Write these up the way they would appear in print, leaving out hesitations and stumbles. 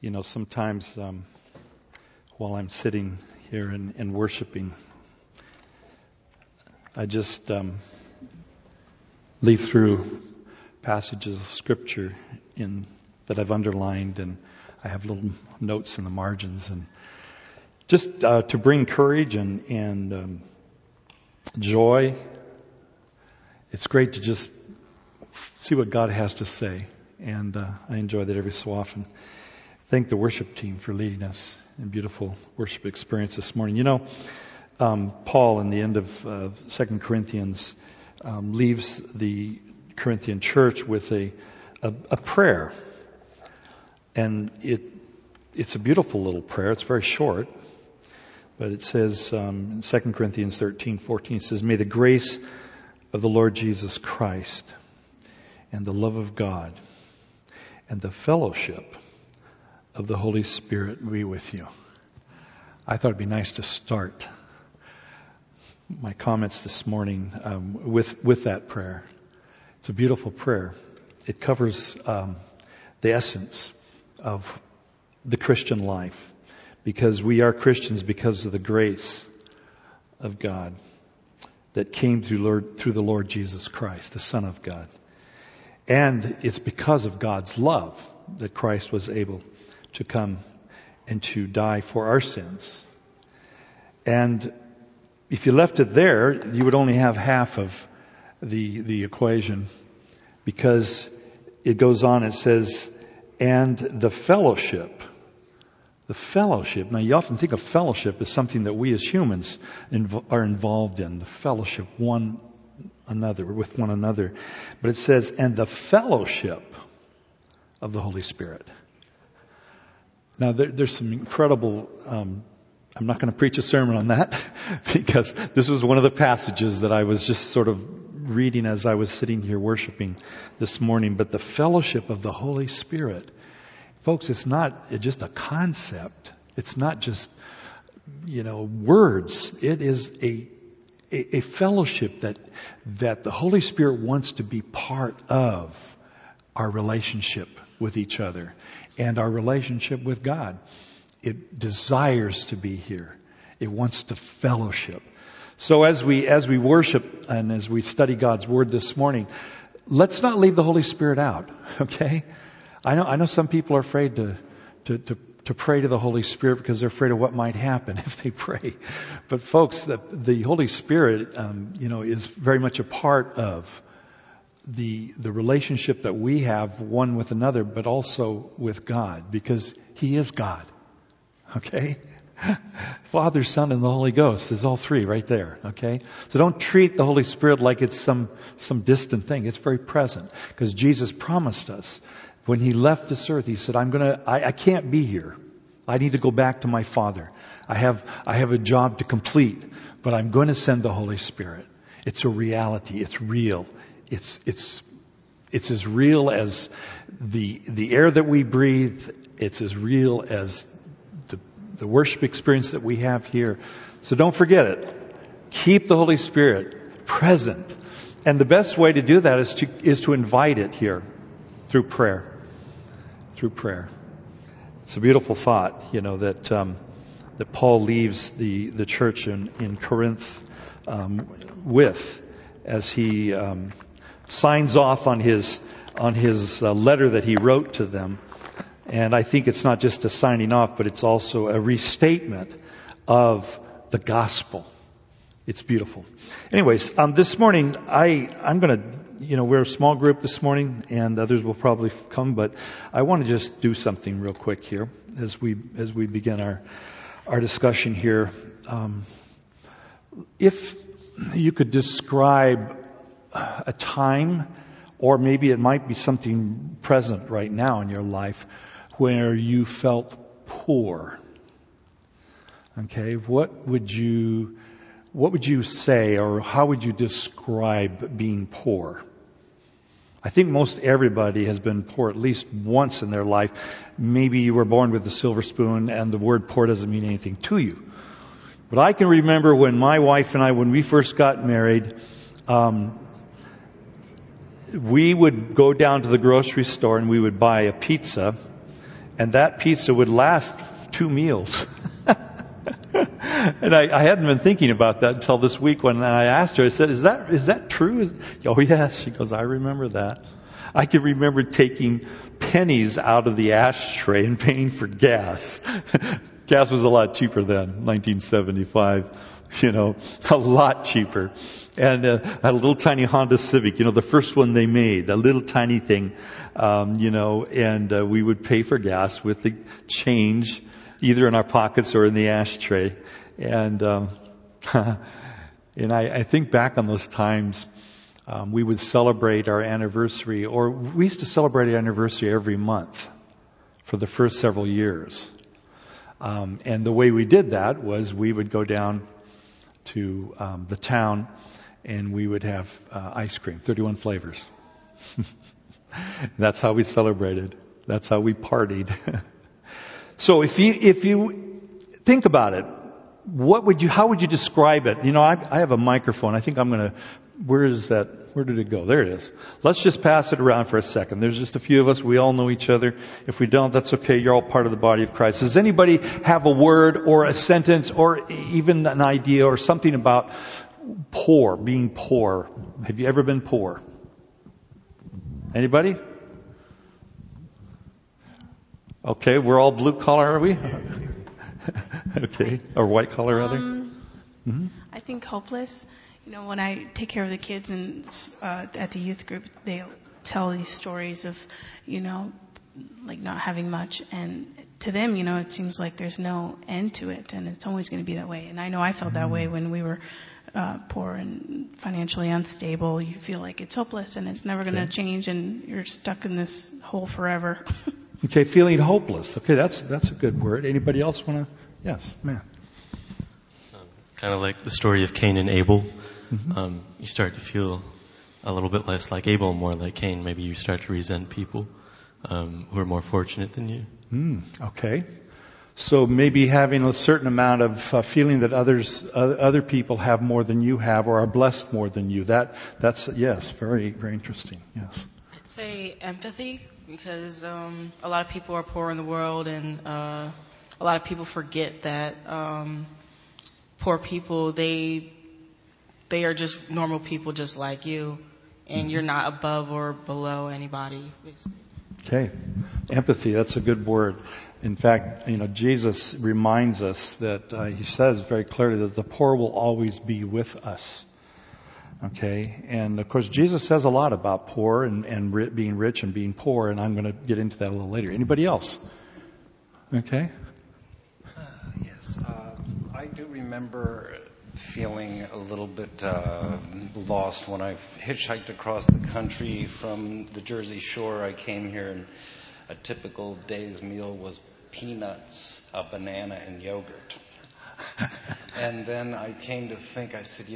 Sometimes while I'm sitting here and worshiping, I just leaf through passages of Scripture that I've underlined, and I have little notes in the margins, and just to bring courage and joy. It's great to just see what God has to say, and I enjoy that every so often. Thank the worship team for leading us in beautiful worship experience this morning. Paul, in the end of 2 Corinthians, leaves the Corinthian church with a prayer. And it's a beautiful little prayer. It's very short. But it says in 2 Corinthians 13:14, it says, "May the grace of the Lord Jesus Christ and the love of God and the fellowship of the Holy Spirit be with you." I thought it'd be nice to start my comments this morning with that prayer. It's a beautiful prayer. It covers the essence of the Christian life, because we are Christians because of the grace of God that came through the Lord Jesus Christ, the Son of God. And it's because of God's love that Christ was able to come and to die for our sins. And if you left it there, you would only have half of the equation, because it goes on, it says, and the fellowship. The fellowship. Now, you often think of fellowship as something that we as humans are involved in, the fellowship with one another. But it says, and the fellowship of the Holy Spirit. Now, there's some incredible, I'm not going to preach a sermon on that, because this was one of the passages that I was just sort of reading as I was sitting here worshiping this morning. But the fellowship of the Holy Spirit, folks, it's not just a concept. It's not just, words. It is a fellowship that the Holy Spirit wants to be part of our relationship with each other and our relationship with God. It desires to be here. It wants to fellowship. So as we worship and as we study God's Word this morning, let's not leave the Holy Spirit out, okay? I know some people are afraid to pray to the Holy Spirit because they're afraid of what might happen if they pray. But folks, the Holy Spirit, is very much a part of the relationship that we have one with another, but also with God, because He is God. Okay? Father, Son, and the Holy Ghost. There's all three right there. Okay? So don't treat the Holy Spirit like it's some distant thing. It's very present, because Jesus promised us when He left this earth, He said, I can't be here. I need to go back to my Father. I have a job to complete, but I'm going to send the Holy Spirit. It's a reality. It's real. It's as real as the air that we breathe. It's as real as the worship experience that we have here. So don't forget it. Keep the Holy Spirit present. And the best way to do that is to invite it here through prayer. Through prayer. It's a beautiful thought, that Paul leaves the church in Corinth with, as he signs off on his letter that he wrote to them. And I think it's not just a signing off, but it's also a restatement of the gospel. It's beautiful. Anyways, this morning I'm going to, we're a small group this morning, and others will probably come, but I want to just do something real quick here as we begin our discussion here. If you could describe a time, or maybe it might be something present right now in your life, where you felt poor. Okay, what would you say, or how would you describe being poor? I think most everybody has been poor at least once in their life. Maybe you were born with a silver spoon and the word poor doesn't mean anything to you. But I can remember when my wife and I, when we first got married, we would go down to the grocery store and we would buy a pizza And that pizza would last 2 meals. And I hadn't been thinking about that until this week when I asked her. I said, is that true? Oh, yes. She goes, I remember that. I can remember taking pennies out of the ashtray and paying for gas. Gas was a lot cheaper then, 1975. A lot cheaper. And I had a little tiny Honda Civic, the first one they made, a little tiny thing, and we would pay for gas with the change, either in our pockets or in the ashtray. And I think back on those times. We would celebrate our anniversary, or we used to celebrate our anniversary every month for the first several years. And the way we did that was we would go down to the town and we would have ice cream, 31 flavors. That's how we celebrated. That's how we partied. So if you think about it, how would you describe it? I have a microphone. I think I'm going to, where did it go? There it is. Let's just pass it around for a second. There's just a few of us. We all know each other. If we don't, that's okay. You're all part of the body of Christ. Does anybody have a word or a sentence or even an idea or something about poor, being poor? Have you ever been poor? Anybody? Okay, we're all blue collar, are we? Okay, or white collar rather. Mm-hmm. I think hopeless. When I take care of the kids and at the youth group, they tell these stories of, like not having much, and to them, it seems like there's no end to it, and it's always going to be that way. And I know I felt that way when we were poor and financially unstable. You feel like it's hopeless and it's never going to change, and you're stuck in this hole forever. Okay, feeling hopeless. Okay, that's a good word. Anybody else want to? Yes, man. Kind of like the story of Cain and Abel. Mm-hmm. You start to feel a little bit less like Abel, more like Cain. Maybe you start to resent people who are more fortunate than you. Okay. So maybe having a certain amount of feeling that other people have more than you have or are blessed more than you. That's yes, very, very interesting. Yes. I'd say empathy, because a lot of people are poor in the world, and a lot of people forget that poor people, they are just normal people just like you, and you're not above or below anybody, basically. Okay. Empathy, that's a good word. In fact, Jesus reminds us that he says very clearly that the poor will always be with us. Okay. And of course, Jesus says a lot about poor and being rich and being poor, and I'm going to get into that a little later. Anybody else? Okay. Yes. I do remember feeling a little bit lost when I hitchhiked across the country from the Jersey Shore. I came here, and a typical day's meal was peanuts, a banana, and yogurt. And then I came to think, I said,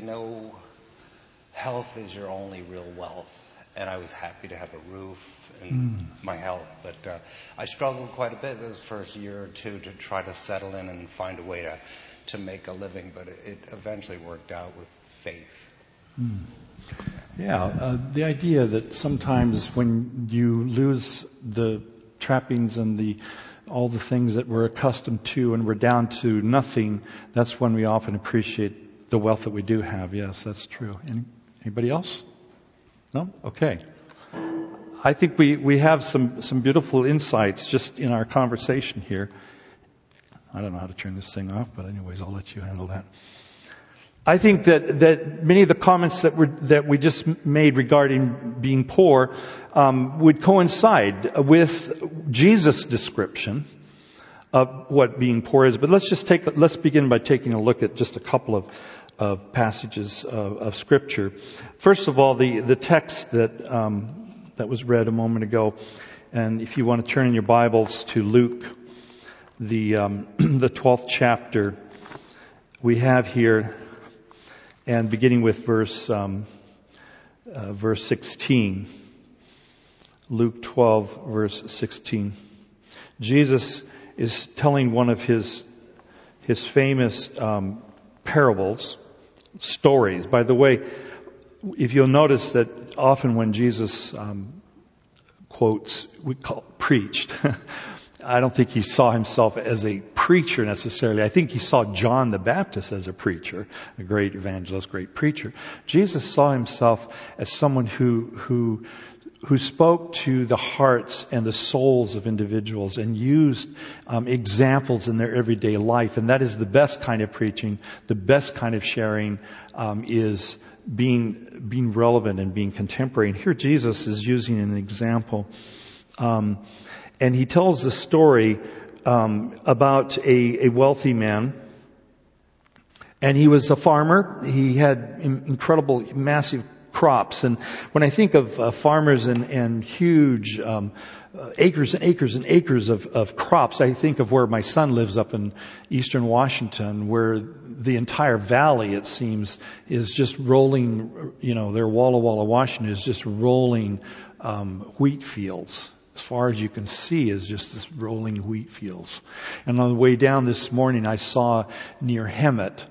health is your only real wealth. And I was happy to have a roof and my health. But I struggled quite a bit the first year or two to try to settle in and find a way to make a living. But it eventually worked out with faith. Yeah, the idea that sometimes when you lose the trappings and all the things that we're accustomed to and we're down to nothing, that's when we often appreciate the wealth that we do have. Yes, that's true. Anybody else? No? Okay. I think we have some beautiful insights just in our conversation here. I don't know how to turn this thing off, but anyways, I'll let you handle that. I think that many of the comments that we just made regarding being poor would coincide with Jesus' description of what being poor is. But let's begin by taking a look at just a couple of passages of Scripture. First of all, the text that was read a moment ago, and if you want to turn in your Bibles to Luke, the 12th chapter, we have here. And beginning with verse 16, Luke 12, verse 16, Jesus is telling one of his famous parables, stories. By the way, if you'll notice that often when Jesus quotes, we call preached, I don't think he saw himself as a preacher necessarily. I think he saw John the Baptist as a preacher, a great evangelist, great preacher. Jesus saw himself as someone who spoke to the hearts and the souls of individuals and used examples in their everyday life. And that is the best kind of preaching, the best kind of sharing is being relevant and being contemporary. And here Jesus is using an example. And he tells the story about a wealthy man. And he was a farmer. He had incredible, massive crops. And when I think of farmers and huge acres and acres and acres of crops, I think of where my son lives up in eastern Washington, where the entire valley, it seems, is just rolling, their Walla Walla, Washington is just rolling wheat fields. As far as you can see is just this rolling wheat fields. And on the way down this morning, I saw near Hemet,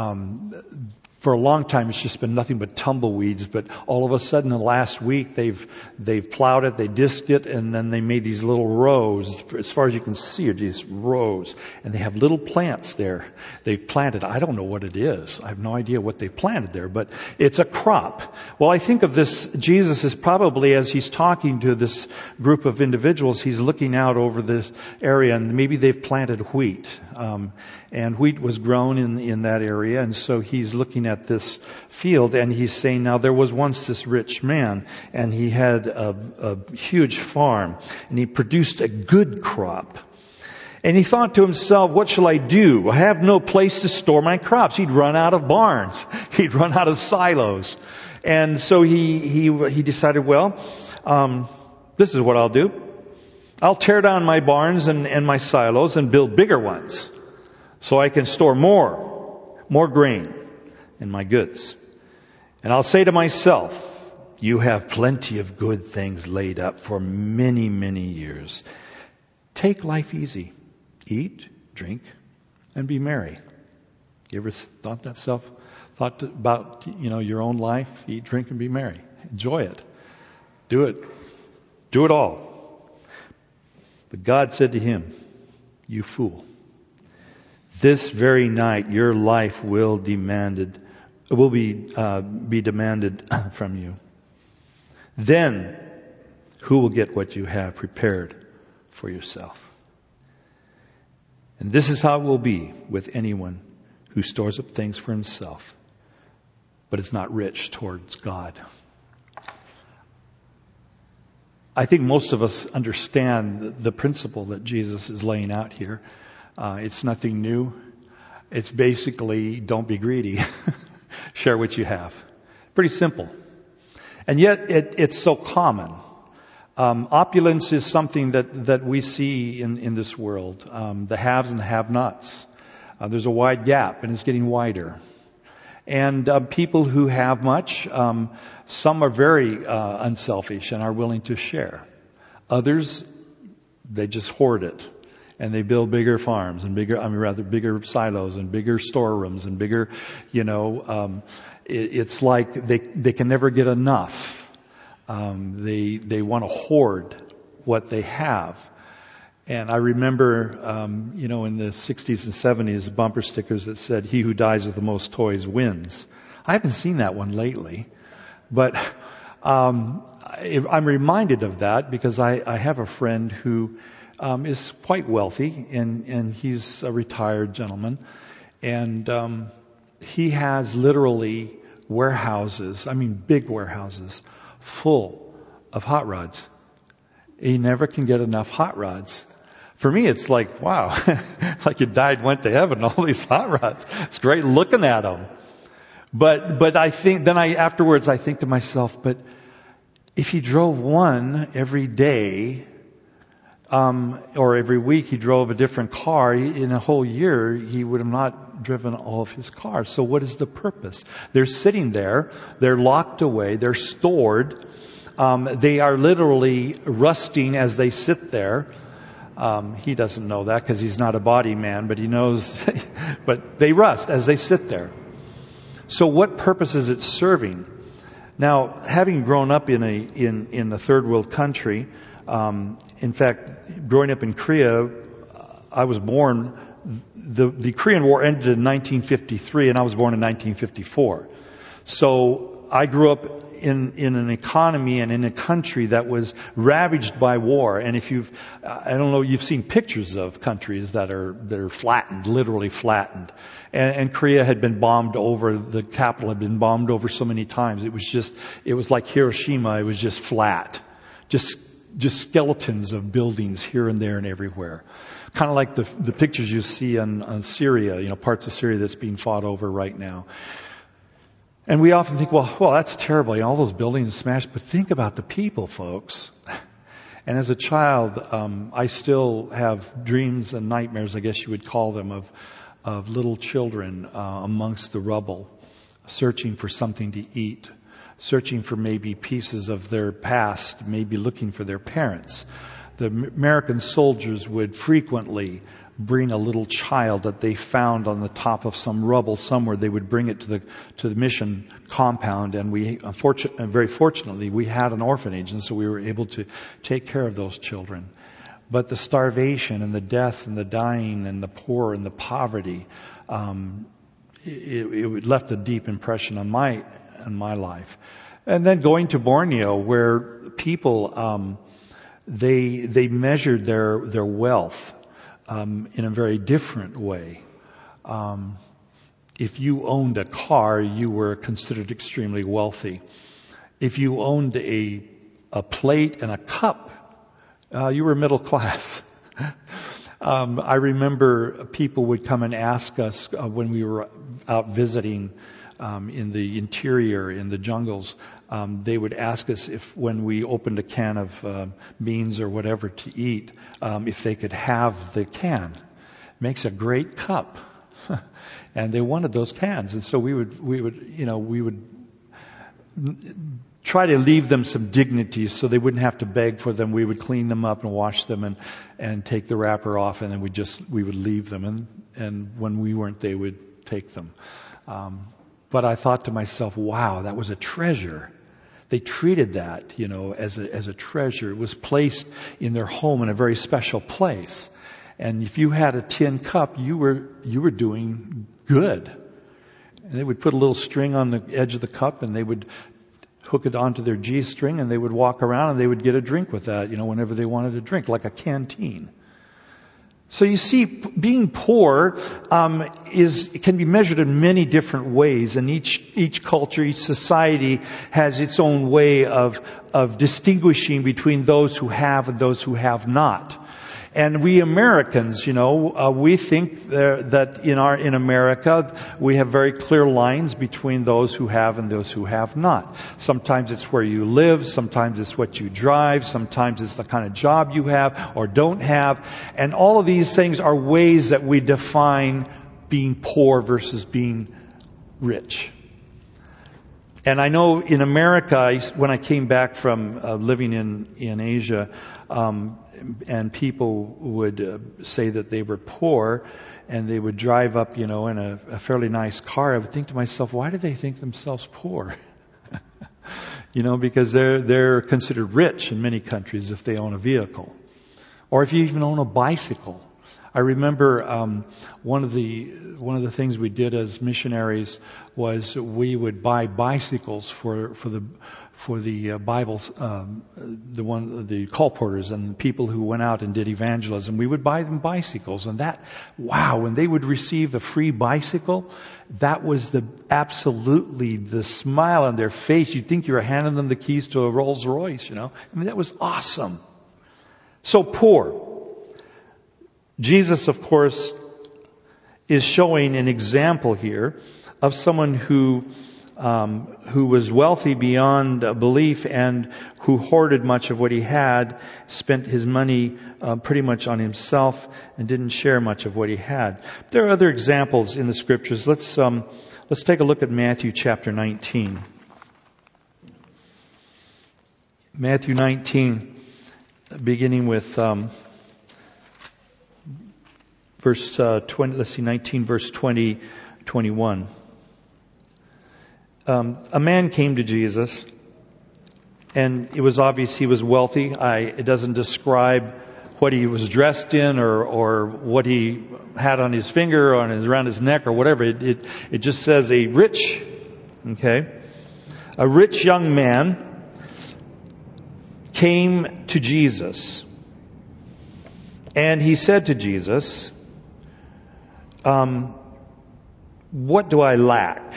for a long time, it's just been nothing but tumbleweeds. But all of a sudden, the last week, they've plowed it, they disked it, and then they made these little rows. As far as you can see, are these rows, and they have little plants there. They've planted. I don't know what it is. I have no idea what they planted there, but it's a crop. Well, I think of this. Jesus is probably, as he's talking to this group of individuals, he's looking out over this area, and maybe they've planted wheat. And wheat was grown in that area, and so he's looking at this field, and he's saying, now there was once this rich man, and he had a huge farm, and he produced a good crop. And he thought to himself, what shall I do? I have no place to store my crops. He'd run out of barns. He'd run out of silos. And so he decided, this is what I'll do. I'll tear down my barns and my silos and build bigger ones, so I can store more grain in my goods. And I'll say to myself, you have plenty of good things laid up for many, many years. Take life easy. Eat, drink, and be merry. You ever thought about, your own life? Eat, drink, and be merry. Enjoy it. Do it. Do it all. But God said to him, you fool. This very night your life will be demanded from you. Then who will get what you have prepared for yourself? And this is how it will be with anyone who stores up things for himself, but is not rich towards God. I think most of us understand the principle that Jesus is laying out here. It's nothing new. It's basically, don't be greedy. Share what you have. Pretty simple. And yet it's so common. Opulence is something that we see in this world. The haves and the have-nots. There's a wide gap, and it's getting wider. And people who have much, some are very unselfish and are willing to share. Others, they just hoard it. And they build bigger farms and bigger silos and bigger storerooms and bigger, it's like they can never get enough. They want to hoard what they have. And I remember, in the 60s and 70s, bumper stickers that said, he who dies with the most toys wins. I haven't seen that one lately, but I'm reminded of that because I have a friend who is quite wealthy, and he's a retired gentleman, and he has literally warehouses, big warehouses, full of hot rods. He never can get enough hot rods. For me, it's like, wow, like you died, went to heaven, all these hot rods. It's great looking at them. But I think, afterwards I think to myself, but if he drove one every day, or every week he drove a different car, in a whole year he would have not driven all of his cars. So what is the purpose? They're sitting there, they're locked away, they're stored, they are literally rusting as they sit there. He doesn't know that because he's not a body man, but he knows, but they rust as they sit there. So what purpose is it serving? Now, having grown up in a third world country, In fact, growing up in Korea, I was born, the Korean War ended in 1953 and I was born in 1954. So I grew up in an economy and in a country that was ravaged by war. And if I don't know, you've seen pictures of countries that are flattened, literally flattened. And Korea had been bombed over, the capital had been bombed over so many times. It was like Hiroshima, it was just flat. Just skeletons of buildings here and there and everywhere. Kind of like the pictures you see on Syria, parts of Syria that's being fought over right now. And we often think, well, that's terrible. All those buildings smashed. But think about the people, folks. And as a child, I still have dreams and nightmares, I guess you would call them, of little children amongst the rubble, searching for something to eat, searching for maybe pieces of their past, maybe looking for their parents. The American soldiers would frequently bring a little child that they found on the top of some rubble somewhere. They would bring it to the mission compound, and very fortunately, we had an orphanage, and so we were able to take care of those children. But the starvation and the death and the dying and the poor and the poverty, it left a deep impression on my life. And then going to Borneo, where people they measured their wealth in a very different way. If you owned a car, you were considered extremely wealthy. If you owned a plate and a cup, you were middle class. I remember people would come and ask us when we were out visiting in the interior, in the jungles. They would ask us if, when we opened a can of beans or whatever to eat, if they could have the can. It makes a great cup, and they wanted those cans, and so we would try to leave them some dignity so they wouldn't have to beg for them. We would clean them up and wash them and take the wrapper off, and then we would leave them, and when we weren't, they would take them. But I thought to myself, wow, that was a treasure. They treated that, as a treasure. It was placed in their home in a very special place. And if you had a tin cup, you were doing good. And they would put a little string on the edge of the cup, and they would hook it onto their G-string, and they would walk around and they would get a drink with that, whenever they wanted a drink, like a canteen. So you see, being poor can be measured in many different ways, and each culture, each society has its own way of distinguishing between those who have and those who have not. And we Americans, we think that in America we have very clear lines between those who have and those who have not. Sometimes it's where you live, sometimes it's what you drive, sometimes it's the kind of job you have or don't have. And all of these things are ways that we define being poor versus being rich. And I know in America, when I came back from living in Asia, and people would say that they were poor, and they would drive up, in a fairly nice car. I would think to myself, why do they think themselves poor? Because they're considered rich in many countries if they own a vehicle, or if you even own a bicycle. I remember one of the things we did as missionaries was we would buy bicycles for the Bibles, the colporteurs and the people who went out and did evangelism. We would buy them bicycles, and when they would receive a free bicycle, that was absolutely the smile on their face. You'd think you were handing them the keys to a Rolls Royce, that was awesome. So poor. Jesus, of course, is showing an example here of someone who was wealthy beyond belief and who hoarded much of what he had, spent his money pretty much on himself, and didn't share much of what he had. There are other examples in the scriptures. Let's take a look at Matthew chapter 19. Matthew 19, beginning with verse 20. Let's see, 19, verse 20, 21. A man came to Jesus, And it was obvious he was wealthy. It doesn't describe what he was dressed in or what he had on his finger or around his neck or whatever. It just says a rich young man came to Jesus. And he said to Jesus, what do I lack?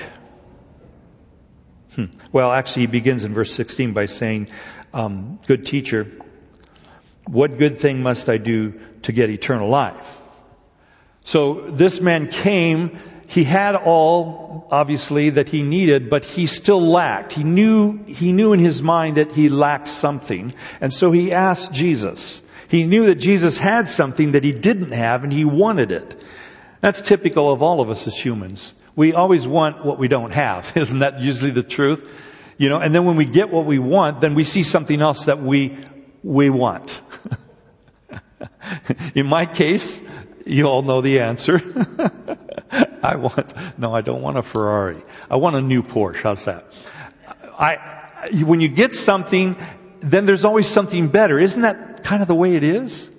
Well, actually, he begins in verse 16 by saying, good teacher, what good thing must I do to get eternal life? So this man came, he had all, obviously, that he needed, but he still lacked. He knew in his mind that he lacked something. And so he asked Jesus. He knew that Jesus had something that he didn't have, and he wanted it. That's typical of all of us as humans. We always want what we don't have. Isn't that usually the truth? And then when we get what we want, then we see something else that we want. In my case, you all know the answer. I don't want a Ferrari. I want a new Porsche. How's that? When you get something, then there's always something better. Isn't that kind of the way it is?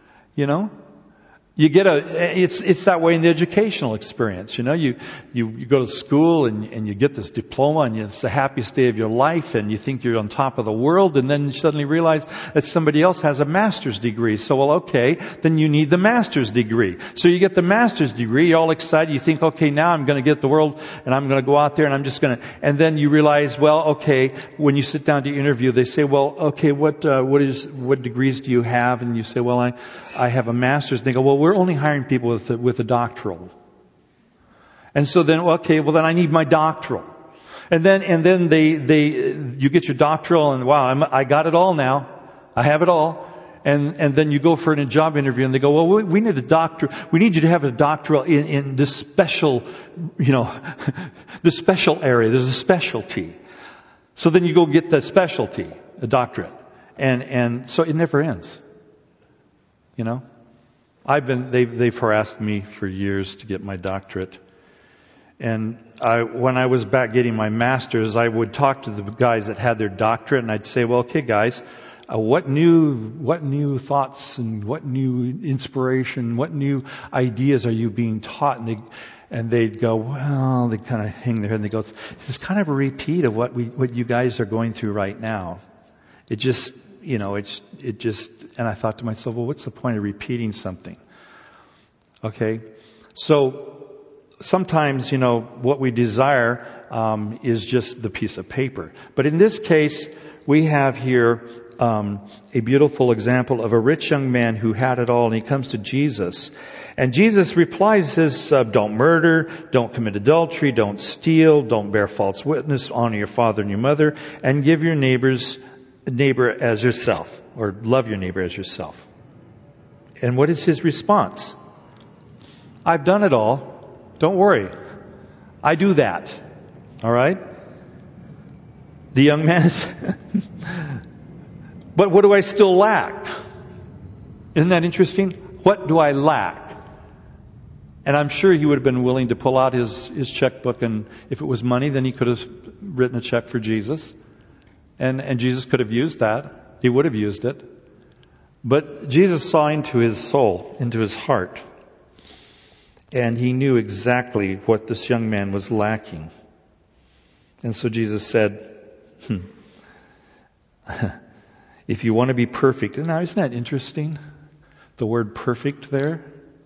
You get it's that way in the educational experience. You go to school and you get this diploma and it's the happiest day of your life and you think you're on top of the world, and then you suddenly realize that somebody else has a master's degree. So, well, okay, then you need the master's degree. So you get the master's degree, you're all excited, you think, okay, now I'm going to get the world and I'm going to go out there and I'm just going to, and then you realize, well, okay, when you sit down to interview, they say, well, okay, what degrees do you have? And you say, well, I have a master's. And they go, well, we're only hiring people with a doctoral. And so then, okay, well then I need my doctoral. And then you get your doctoral and wow, I got it all now. I have it all. And then you go for a job interview and they go, well, we need a doctor. We need you to have a doctoral in this special, the special area. There's a specialty. So then you go get the specialty, a doctorate. And so it never ends. They've harassed me for years to get my doctorate. And when I was back getting my master's, I would talk to the guys that had their doctorate and I'd say, well, okay guys, what new thoughts and what new inspiration, what new ideas are you being taught? And they'd go, well, they kind of hang their head and they go, it's kind of a repeat of what you guys are going through right now. It just, and I thought to myself, well, what's the point of repeating something? Okay. So sometimes, what we desire, is just the piece of paper. But in this case, we have here, a beautiful example of a rich young man who had it all, and he comes to Jesus. And Jesus replies, says, don't murder, don't commit adultery, don't steal, don't bear false witness, honor your father and your mother, and give your neighbor as yourself, or love your neighbor as yourself. And what is his response? I've done it all. Don't worry. I do that. All right? The young man is, but what do I still lack? Isn't that interesting? What do I lack? And I'm sure he would have been willing to pull out his checkbook, and if it was money, then he could have written a check for Jesus. And Jesus could have used that. He would have used it. But Jesus saw into his soul, into his heart. And he knew exactly what this young man was lacking. And so Jesus said, if you want to be perfect. Now, isn't that interesting? The word perfect there.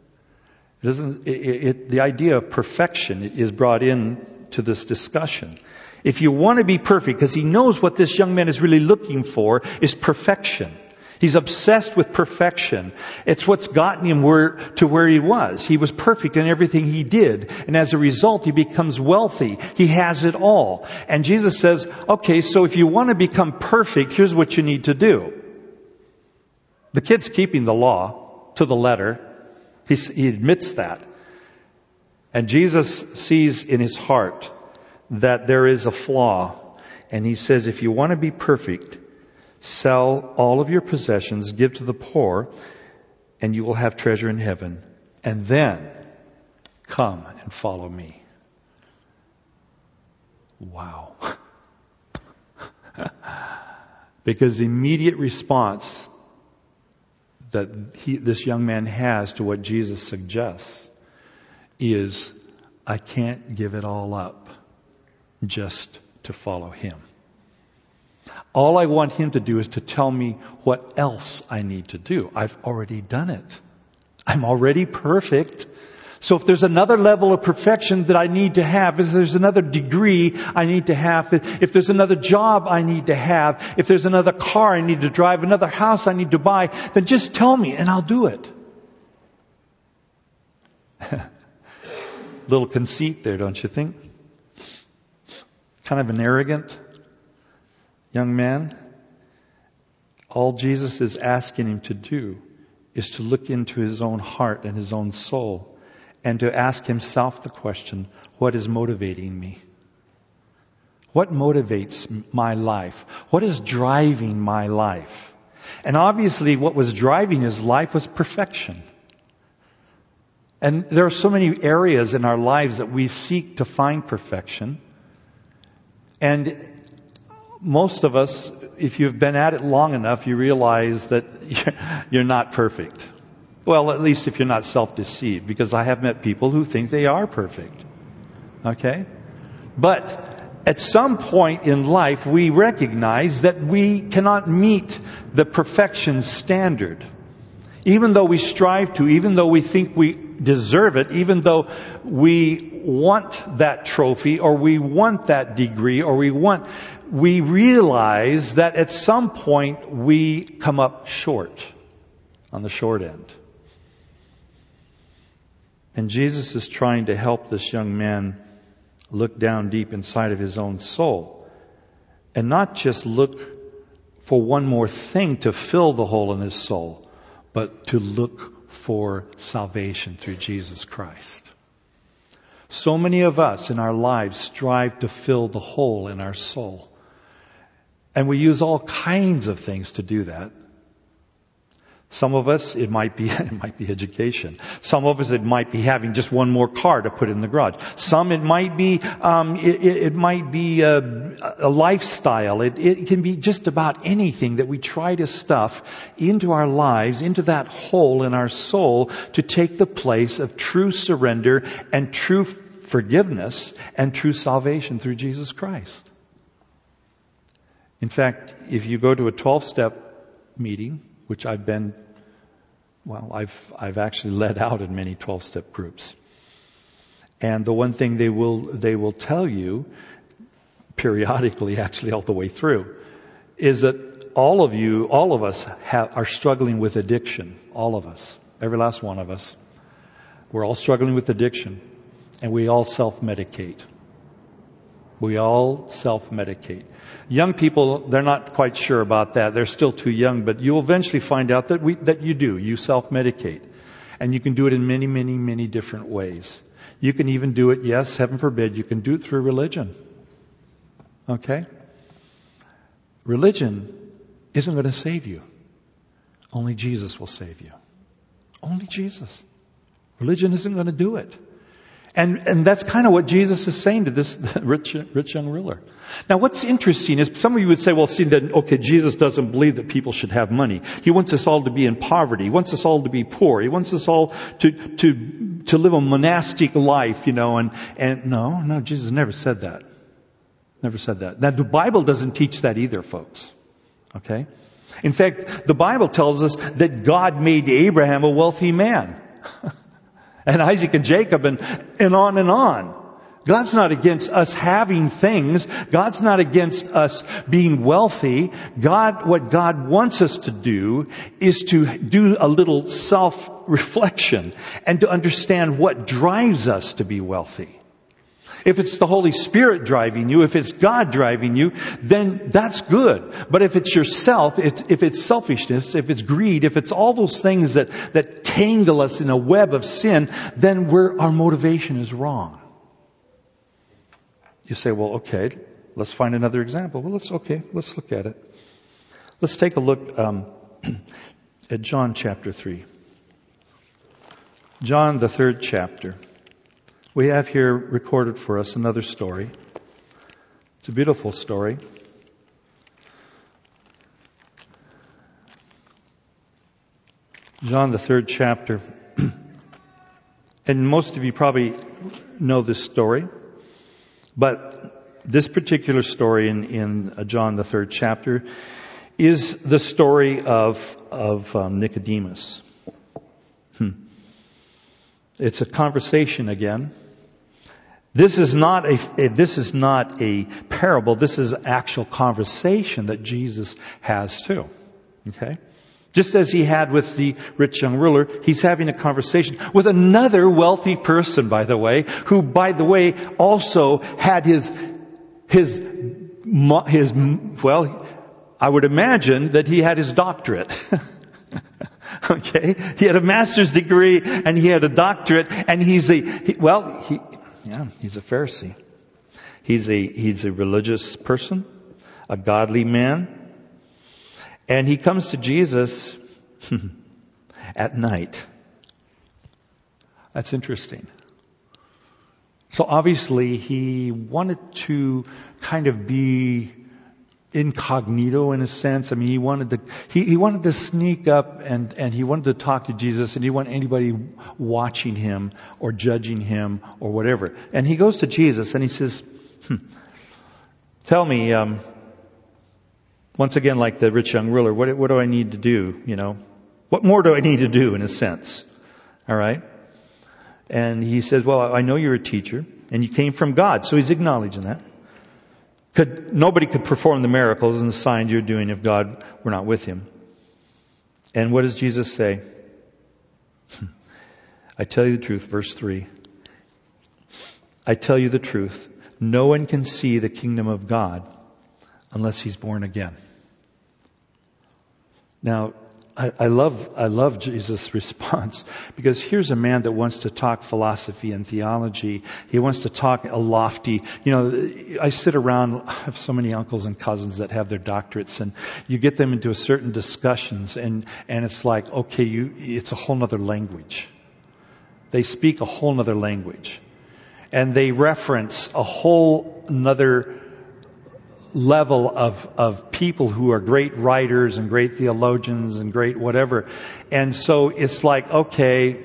The idea of perfection is brought in to this discussion. If you want to be perfect, because he knows what this young man is really looking for is perfection. He's obsessed with perfection. It's what's gotten him to where he was. He was perfect in everything he did. And as a result, he becomes wealthy. He has it all. And Jesus says, okay, so if you want to become perfect, here's what you need to do. The kid's keeping the law to the letter. He admits that. And Jesus sees in his heart that there is a flaw. And he says, if you want to be perfect, sell all of your possessions, give to the poor, and you will have treasure in heaven. And then come and follow me. Wow. Because the immediate response that this young man has to what Jesus suggests is, I can't give it all up just to follow him. All I want him to do is to tell me what else I need to do. I've already done it. I'm already perfect. So if there's another level of perfection that I need to have, if there's another degree I need to have, if there's another job I need to have, if there's another car I need to drive, another house I need to buy, then just tell me and I'll do it. Little conceit there, don't you think? Kind of an arrogant young man. All Jesus is asking him to do is to look into his own heart and his own soul and to ask himself the question, what is motivating me? What motivates my life? What is driving my life? And obviously what was driving his life was perfection. And there are so many areas in our lives that we seek to find perfection. And most of us, if you've been at it long enough, you realize that you're not perfect. Well, at least if you're not self-deceived, because I have met people who think they are perfect. Okay? But at some point in life, we recognize that we cannot meet the perfection standard. Even though we strive to, even though we think we deserve it, even though we want that trophy or we want that degree or we realize that at some point we come up short, on the short end. And Jesus is trying to help this young man look down deep inside of his own soul and not just look for one more thing to fill the hole in his soul, but to look for salvation through Jesus Christ. So many of us in our lives strive to fill the hole in our soul. And we use all kinds of things to do that. Some of us, it might be education. Some of us, it might be having just one more car to put in the garage. Some, it might be a lifestyle. It can be just about anything that we try to stuff into our lives, into that hole in our soul, to take the place of true surrender and true forgiveness and true salvation through Jesus Christ. In fact, if you go to a 12-step meeting, which I've actually led out in many 12-step groups. And the one thing they will tell you periodically, actually all the way through, is that all of us are struggling with addiction. All of us. Every last one of us. We're all struggling with addiction. And we all self-medicate. We all self-medicate. Young people, they're not quite sure about that. They're still too young, but you'll eventually find out that you do. You self-medicate. And you can do it in many, many, many different ways. You can even do it, yes, heaven forbid, you can do it through religion. Okay? Religion isn't going to save you. Only Jesus will save you. Only Jesus. Religion isn't going to do it. And that's kind of what Jesus is saying to this rich young ruler. Now what's interesting is some of you would say, well, see, then, okay, Jesus doesn't believe that people should have money. He wants us all to be in poverty. He wants us all to be poor. He wants us all to live a monastic life, and no, Jesus never said that. Never said that. Now the Bible doesn't teach that either, folks. Okay? In fact, the Bible tells us that God made Abraham a wealthy man. And Isaac and Jacob and on and on. God's not against us having things. God's not against us being wealthy. What God wants us to do is to do a little self-reflection and to understand what drives us to be wealthy. If it's the Holy Spirit driving you, if it's God driving you, then that's good. But if it's yourself, if it's selfishness, if it's greed, if it's all those things that tangle us in a web of sin, then our motivation is wrong. You say, well, okay, let's find another example. Well, let's look at it. Let's take a look at John chapter 3. John, the 3rd chapter. We have here recorded for us another story. It's a beautiful story. John, the 3rd chapter. And most of you probably know this story. But this particular story in John, the 3rd chapter, is the story of Nicodemus. It's a conversation again. This is not a parable. This is actual conversation that Jesus has too. Okay? Just as he had with the rich young ruler, he's having a conversation with another wealthy person, by the way, who, by the way, also had well, I would imagine that he had his doctorate. Okay? He had a master's degree and he had a doctorate, and he's a Pharisee. He's a religious person, a godly man. And he comes to Jesus at night. That's interesting. So obviously he wanted to kind of be incognito in a sense. I mean, he wanted to sneak up and he wanted to talk to Jesus, and he didn't want anybody watching him or judging him or whatever. And he goes to Jesus and he says, tell me, once again, like the rich young ruler, what do I need to do? You know, what more do I need to do in a sense? All right. And he says, well, I know you're a teacher and you came from God. So he's acknowledging that. Nobody could perform the miracles and the signs you're doing if God were not with him. And what does Jesus say? I tell you the truth, verse 3. I tell you the truth. No one can see the kingdom of God unless he's born again. Now, I love Jesus' response, because here's a man that wants to talk philosophy and theology. He wants to talk a lofty, I sit around, I have so many uncles and cousins that have their doctorates, and you get them into a certain discussions, and it's like, okay, it's a whole nother language. They speak a whole nother language. And they reference a whole nother level of people who are great writers and great theologians and great whatever. And so it's like, okay,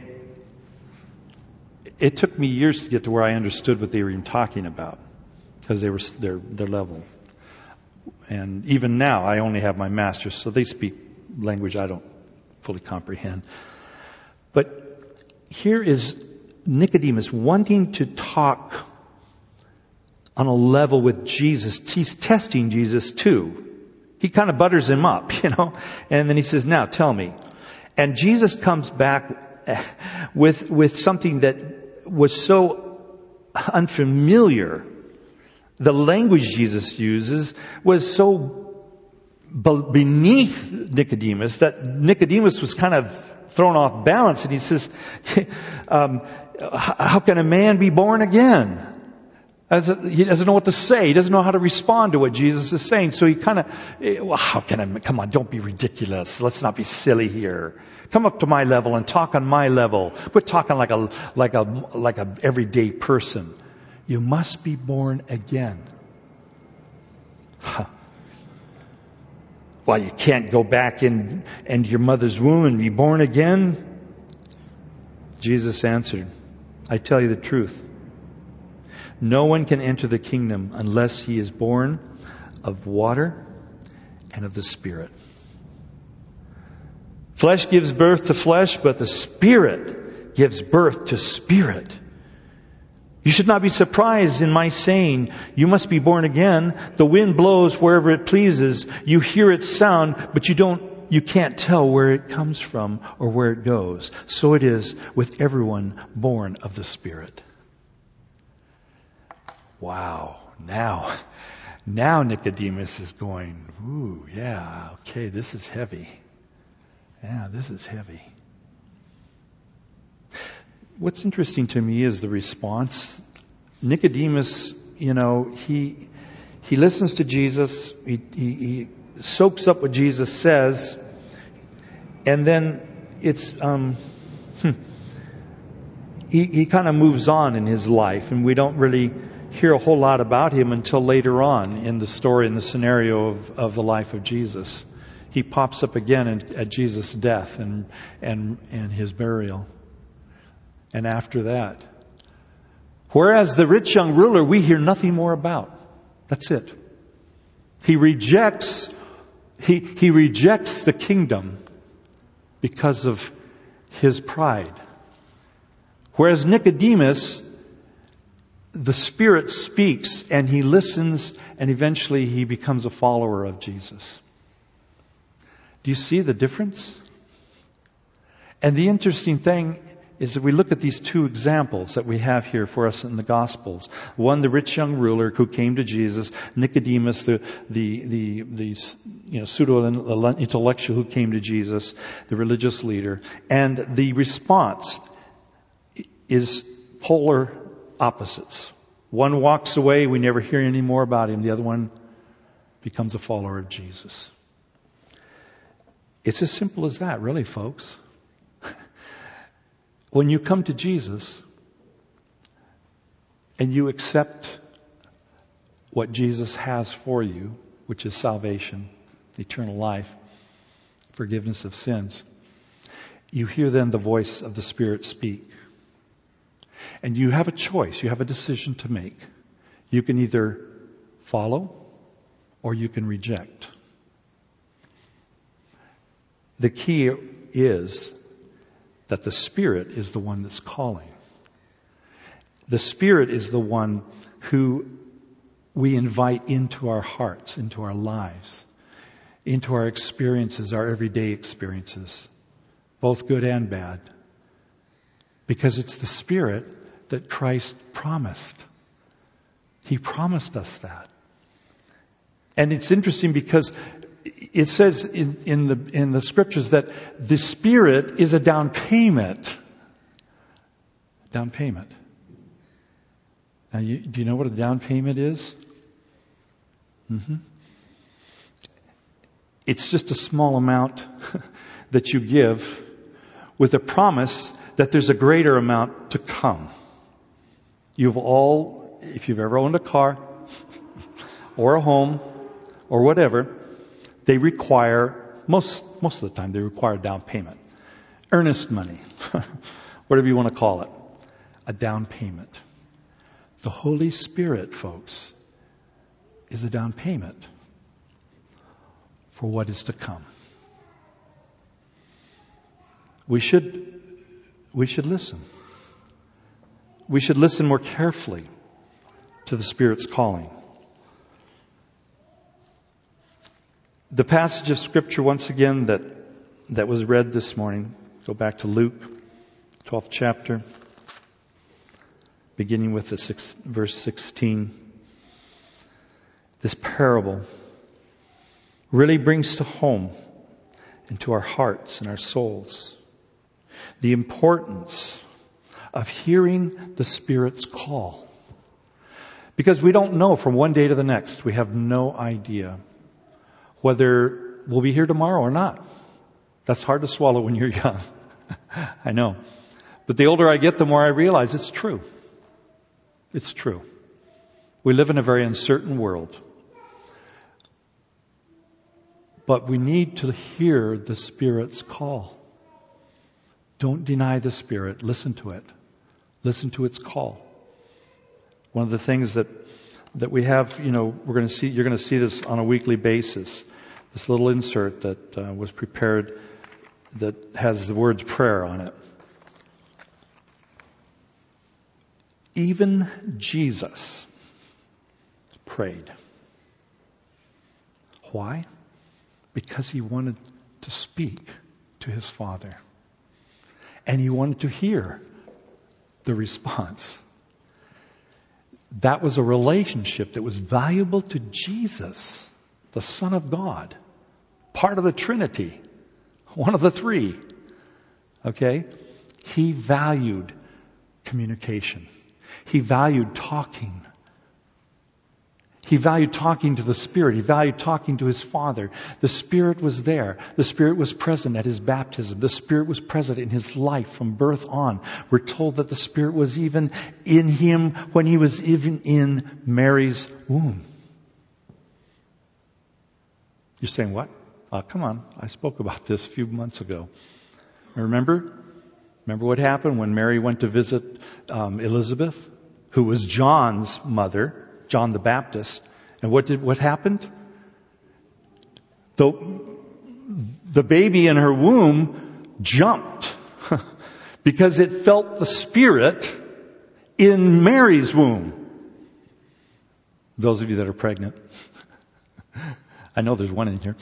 it took me years to get to where I understood what they were even talking about, because they were their level. And even now, I only have my master's, so they speak language I don't fully comprehend. But here is Nicodemus wanting to talk on a level with Jesus. He's testing Jesus too. He kind of butters him up, and then he says, now tell me. And Jesus comes back with something that was so unfamiliar. The language Jesus uses was so beneath Nicodemus that Nicodemus was kind of thrown off balance, and he says, how can a man be born again? He doesn't know what to say. He doesn't know how to respond to what Jesus is saying. So he kind of, how can I, come on, don't be ridiculous. Let's not be silly here. Come up to my level and talk on my level. Quit talking like a everyday person. You must be born again. Well, you can't go back into your mother's womb and be born again. Jesus answered, I tell you the truth. No one can enter the kingdom unless he is born of water and of the Spirit. Flesh gives birth to flesh, but the Spirit gives birth to spirit. You should not be surprised in my saying, you must be born again. The wind blows wherever it pleases. You hear its sound, but you can't tell where it comes from or where it goes. So it is with everyone born of the Spirit. Wow. Now Nicodemus is going, ooh, yeah, okay, this is heavy. Yeah, this is heavy. What's interesting to me is the response. Nicodemus, he listens to Jesus. He soaks up what Jesus says, and then it's he kind of moves on in his life, and we don't really hear a whole lot about him until later on in the story, in the scenario of the life of Jesus. he pops up again at Jesus' death and his burial. And after that. Whereas the rich young ruler, we hear nothing more about. That's it. He rejects the kingdom because of his pride. Whereas Nicodemus, the Spirit speaks and he listens and eventually he becomes a follower of Jesus. Do you see the difference? And the interesting thing is that we look at these two examples that we have here for us in the Gospels. One, the rich young ruler who came to Jesus. Nicodemus, the pseudo-intellectual who came to Jesus, the religious leader. And the response is polar opposites. One walks away, we never hear any more about him. The other one becomes a follower of Jesus. It's as simple as that, really, folks. When you come to Jesus and you accept what Jesus has for you, which is salvation, eternal life, forgiveness of sins, you hear then the voice of the Spirit speak. And you have a choice, you have a decision to make. You can either follow or you can reject. The key is that the Spirit is the one that's calling. The Spirit is the one who we invite into our hearts, into our lives, into our experiences, our everyday experiences, both good and bad. Because it's the Spirit that Christ promised. He promised us that. And it's interesting because it says in the scriptures that the Spirit is a down payment. Down payment. Now, do you know what a down payment is? Mm-hmm. It's just a small amount that you give with a promise that there's a greater amount to come. If you've ever owned a car or a home or whatever, they require, most of the time, they require a down payment. Earnest money, whatever you want to call it. A down payment. The Holy Spirit, folks, is a down payment for what is to come. We should listen. We should listen more carefully to the Spirit's calling. The passage of Scripture, once again, that was read this morning, go back to Luke, 12th chapter, beginning with verse 16. This parable really brings to home into our hearts and our souls the importance of hearing the Spirit's call. Because we don't know from one day to the next. We have no idea whether we'll be here tomorrow or not. That's hard to swallow when you're young. I know. But the older I get, the more I realize it's true. It's true. We live in a very uncertain world. But we need to hear the Spirit's call. Don't deny the Spirit. Listen to it. Listen to its call. One of the things that we have, you're going to see this on a weekly basis. This little insert that was prepared that has the words prayer on it. Even Jesus prayed. Why? Because he wanted to speak to his Father. And he wanted to hear the response. That was a relationship that was valuable to Jesus, the Son of God, part of the Trinity, one of the three. Okay? He valued communication. He valued talking. He valued talking to the Spirit. He valued talking to his Father. The Spirit was there. The Spirit was present at his baptism. The Spirit was present in his life from birth on. We're told that the Spirit was even in him when he was even in Mary's womb. You're saying what? Come on, I spoke about this a few months ago. Remember? Remember what happened when Mary went to visit Elizabeth, who was John's mother, John the Baptist. And what happened? The baby in her womb jumped because it felt the Spirit in Mary's womb. Those of you that are pregnant. I know there's one in here.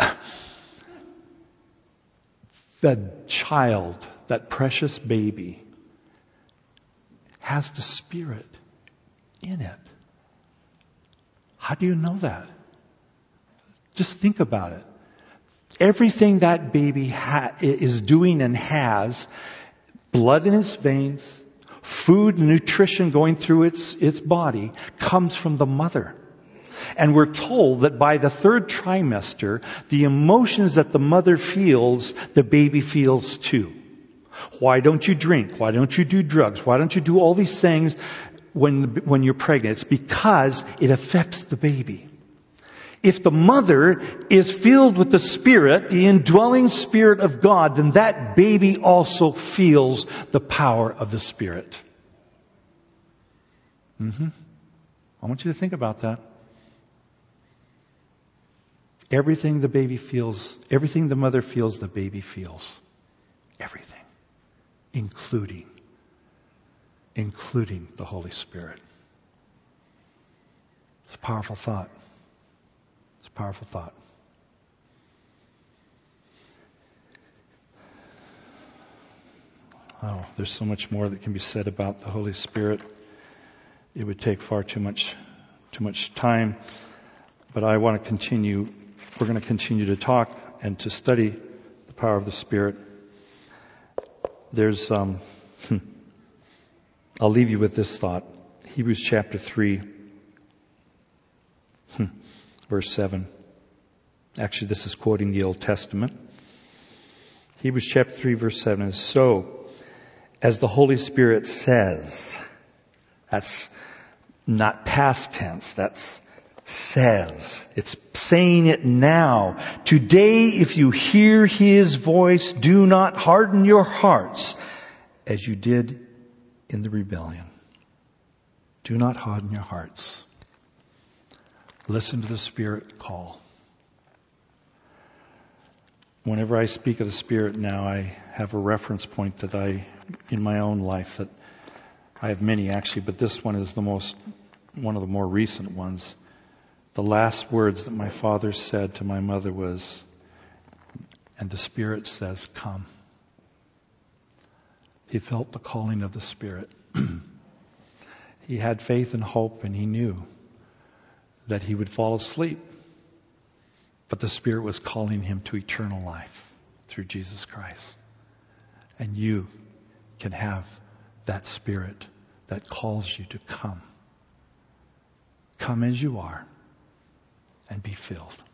The child, that precious baby, has the Spirit in it. How do you know that? Just think about it. Everything that baby is doing and has, blood in its veins, food and nutrition going through its body, comes from the mother. And we're told that by the third trimester, the emotions that the mother feels, the baby feels too. Why don't you drink? Why don't you do drugs? Why don't you do all these things when you're pregnant? It's because it affects the baby. If the mother is filled with the Spirit, the indwelling Spirit of God, then that baby also feels the power of the Spirit. I want you to think about that. Everything the baby feels, everything the mother feels, the baby feels. Everything. Including the Holy Spirit. It's a powerful thought. It's a powerful thought. Oh, there's so much more that can be said about the Holy Spirit. It would take far too much time. But I want to continue. We're going to continue to talk and to study the power of the Spirit. There's, I'll leave you with this thought. Hebrews chapter 3, verse 7. Actually, this is quoting the Old Testament. Hebrews chapter 3, verse 7 is, so, as the Holy Spirit says, that's not past tense, that's says. It's saying it now. Today, if you hear His voice, do not harden your hearts as you did in the rebellion. Do not harden your hearts. Listen to the Spirit call. Whenever I speak of the Spirit now, I have a reference point that in my own life, that I have many actually, but this one is one of the more recent ones. The last words that my father said to my mother was, and the Spirit says, come. He felt the calling of the Spirit. He had faith and hope, and he knew that he would fall asleep. But the Spirit was calling him to eternal life through Jesus Christ. And you can have that Spirit that calls you to come. Come as you are and be filled.